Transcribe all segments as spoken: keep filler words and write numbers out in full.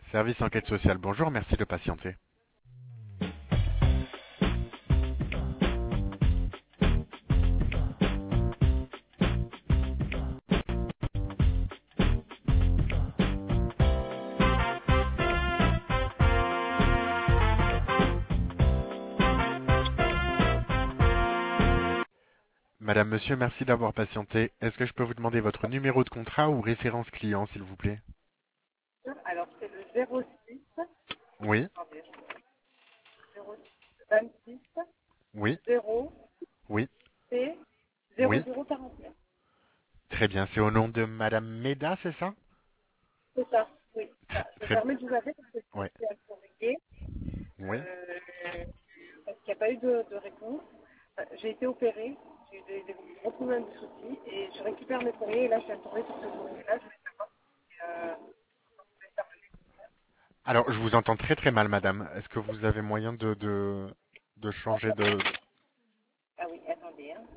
Service enquête sociale, bonjour, merci de patienter. Madame, monsieur, merci d'avoir patienté. Est-ce que je peux vous demander votre numéro de contrat ou référence client, s'il vous plaît? Alors, c'est le zéro six, Oui, attendez, zéro six vingt-six oui, zéro oui, C oui. zéro zéro quarante-neuf. Très bien, c'est au nom de Madame Méda, c'est ça? C'est ça, oui. Très, Ça. Je me très, permets de vous appeler parce que ouais, c'est un courrier, oui. euh, parce qu'il n'y a pas eu de, de réponse. Euh, J'ai été opérée, j'ai eu des, des gros problèmes de soucis et je récupère mes courriers et là je viens de tomber sur ce courrier-là. Je voulais savoir si euh, vous pouvez faire le Alors, je vous entends très très mal, Madame. Est-ce que vous avez moyen de, de, de changer de... Ah oui, attendez. Hein.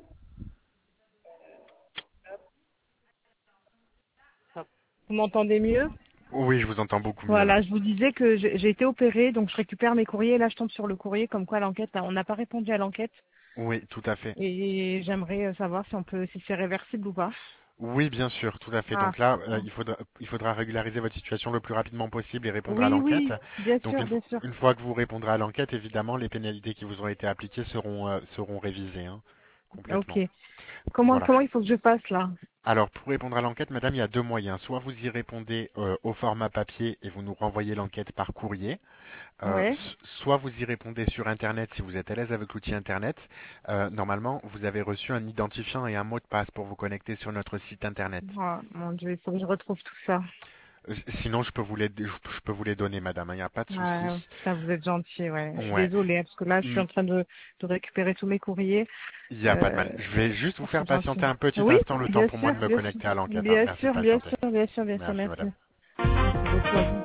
Vous m'entendez mieux? Oui, je vous entends beaucoup mieux là. Voilà, je vous disais que j'ai j'ai été opérée, donc je récupère mes courriers et là je tombe sur le courrier comme quoi l'enquête, on n'a pas répondu à l'enquête Oui, tout à fait. et j'aimerais euh, savoir si on peut, si c'est réversible ou pas. Oui, bien sûr, tout à fait. Ah, Donc là, euh, il faudra, il faudra régulariser votre situation le plus rapidement possible et répondre à oui, l'enquête. oui, bien Donc sûr, une, bien fo- sûr. une fois que vous répondrez à l'enquête, évidemment, les pénalités qui vous ont été appliquées seront, euh, seront révisées, hein, Ok. complètement. Comment, Voilà. comment il faut que je fasse là? Alors, pour répondre à l'enquête, madame, il y a deux moyens. Soit vous y répondez euh, au format papier et vous nous renvoyez l'enquête par courrier, euh, Ouais. s- soit vous y répondez sur Internet si vous êtes à l'aise avec l'outil Internet. Euh, normalement, vous avez reçu un identifiant et un mot de passe pour vous connecter sur notre site Internet. Oh, mon Dieu, il faut que je retrouve tout ça. Euh, Sinon, je peux vous les, je je peux vous les donner, madame, il n'y a pas de Ouais, souci. putain, vous êtes gentil, ouais. Je suis Ouais, désolée, hein, parce que là, je suis Hmm, en train de, de récupérer tous mes courriers. il n'y a pas de Euh, mal. Je vais juste vous faire c'est gentil. patienter un petit Oui, instant le temps bien pour moi sûr, de me bien sûr. connecter à l'enquête, hein. Bien Merci de sûr, bien patienter. sûr, bien sûr, bien sûr, Merci, merci. madame. Merci beaucoup à vous.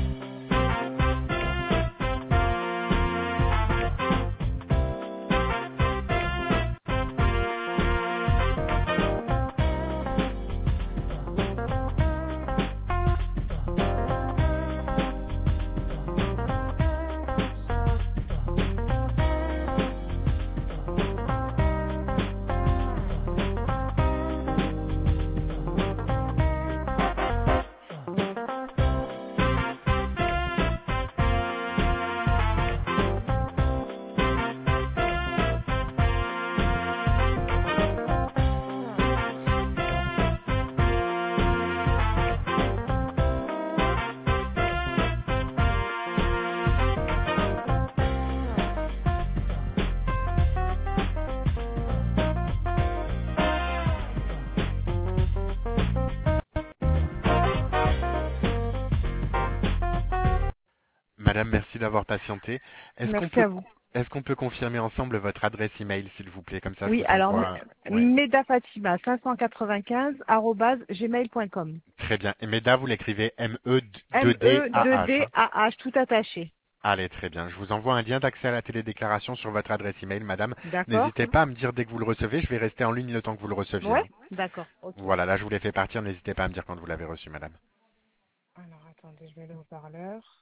Madame, merci d'avoir patienté. Est-ce qu'on Merci peut, à vous. est-ce qu'on peut confirmer ensemble votre adresse email, s'il vous plaît? Comme ça, je Oui, vous alors, envoie. Ouais, medafatima cinq cent quatre-vingt-quinze arobase gmail point com. très bien. Et Meda, vous l'écrivez M-E-deux-D-A-H, M E deux D A H. tout attaché. Allez, très bien. Je vous envoie un lien d'accès à la télédéclaration sur votre adresse email, madame. D'accord? N'hésitez pas à me dire dès que vous le recevez. Je vais rester en ligne le temps que vous le receviez, Ouais? hein. D'accord, ok. Voilà, là, je vous l'ai fait partir. N'hésitez pas à me dire quand vous l'avez reçu, madame. Alors, attendez, je mets le haut-parleur.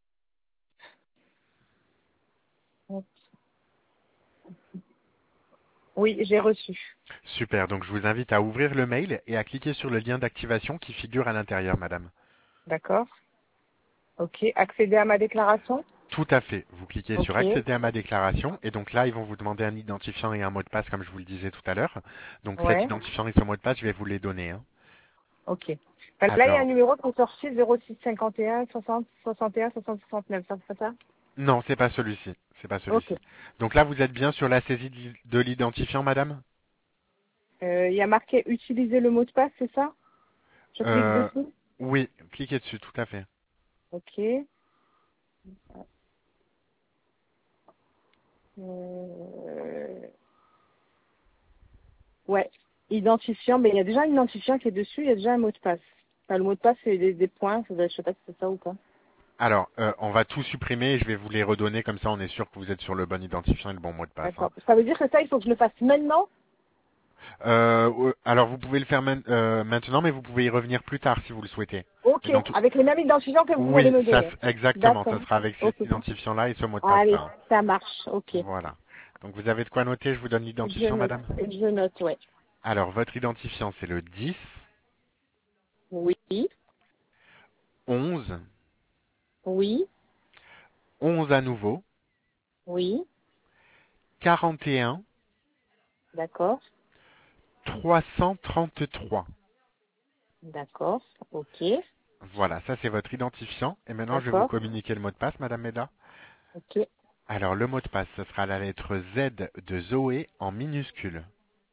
Hop. Oui, j'ai reçu. Super. Donc, je vous invite à ouvrir le mail et à cliquer sur le lien d'activation qui figure à l'intérieur, madame. D'accord? Ok. Accéder à ma déclaration? Tout à fait. Vous cliquez sur Ok. accéder à ma déclaration et donc là, ils vont vous demander un identifiant et un mot de passe, comme je vous le disais tout à l'heure. Donc, cet Ouais. identifiant et ce mot de passe, je vais vous les donner, hein. Ok. Parce que là, il y a un Alors, numéro qui est sorti zéro six cinquante et un soixante soixante et un soixante soixante-neuf. Ça, c'est ça? non, c'est pas celui-ci. C'est pas Ok. celui-ci. Donc là, vous êtes bien sur la saisie de l'i- de l'identifiant, madame? Euh, Il y a marqué utiliser le mot de passe, c'est ça? Je clique Euh, dessus? oui, cliquez dessus, tout à fait. Ok. Euh, Ouais. Identifiant, mais il y a déjà un identifiant qui est dessus, il y a déjà un mot de passe. Enfin, le mot de passe, c'est des, des points, je sais pas si c'est ça ou pas. Alors, euh, on va tout supprimer et je vais vous les redonner, comme ça on est sûr que vous êtes sur le bon identifiant et le bon mot de passe, hein. D'accord. Ça veut dire que ça, il faut que je le fasse maintenant? Euh, euh, alors vous pouvez le faire main- euh, maintenant, mais vous pouvez y revenir plus tard si vous le souhaitez. Ok, Et dans tout- avec les mêmes identifiants que vous allez Oui, me ça, donner. s- exactement. D'accord. Ça sera avec cet Ok. identifiant-là et ce mot de Allez, passe-là. ça marche. Ok. Voilà. Donc vous avez de quoi noter. Je vous donne Je l'identifiant, note. madame. Je note, ouais. Alors votre identifiant, c'est le dix, Oui. onze, Oui. onze à nouveau, Oui. quarante et un, D'accord. trois cent trente-trois. D'accord. Ok. Voilà, ça c'est votre identifiant. Et maintenant, je vais vous D'accord. communiquer le mot de passe, madame Meda. Ok. Alors le mot de passe, ce sera la lettre Z de Zoé en minuscule.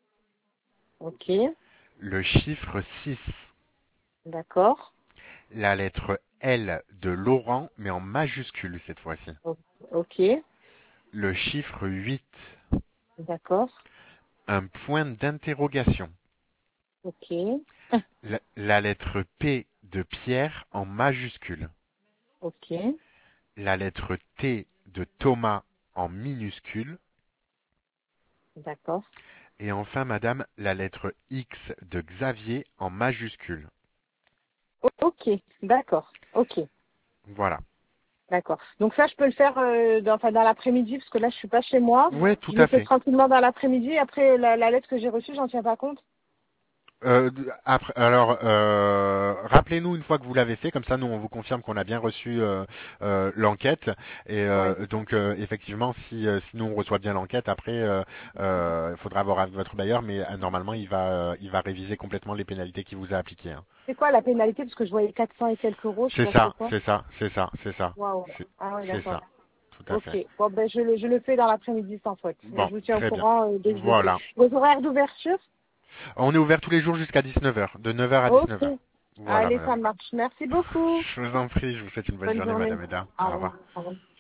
Ok. Le chiffre six. D'accord. La lettre L de Laurent, mais en majuscule cette fois-ci. O- Ok. Le chiffre huit. D'accord. Un point d'interrogation. Ok. La, la lettre P de Pierre en majuscule. Ok. La lettre T de Thomas en minuscule. D'accord. Et enfin, madame, la lettre X de Xavier en majuscule. O- Ok. D'accord. Ok. Voilà. D'accord. Donc ça, je peux le faire euh, dans, enfin, dans l'après-midi, parce que là, je suis pas chez moi. Ouais, tout Je le à fais fait. tranquillement dans l'après-midi. Après, la, la lettre que j'ai reçue, j'en tiens pas compte. Euh, après, alors, euh, rappelez-nous une fois que vous l'avez fait, comme ça, nous, on vous confirme qu'on a bien reçu euh, euh, l'enquête. Et Ouais. euh, donc, euh, effectivement, si, euh, si nous on reçoit bien l'enquête, après, euh, euh, il faudra voir avec votre bailleur, mais euh, normalement, il va, euh, il va réviser complètement les pénalités qu'il vous a appliquées, hein. C'est quoi la pénalité? Parce que je voyais quatre cents et quelques euros, je sais C'est pas ça, c'est quoi. c'est ça, c'est ça, c'est ça, Waouh. c'est Ah ouais, c'est d'accord. ça, tout à Ok. fait. Bon, ben, je le, je le fais dans l'après-midi sans faute. Et Bon, je vous tiens au très bien. courant euh, dès que je le fais. Voilà. Vos horaires d'ouverture? On est ouvert tous les jours jusqu'à dix-neuf heures, de neuf heures à Ok. dix-neuf heures. Voilà, Allez, ça madame. marche. Merci beaucoup. Je vous en prie, je vous souhaite une bonne Bonne journée, journée. madame Eda. Au Au revoir. revoir. Au revoir.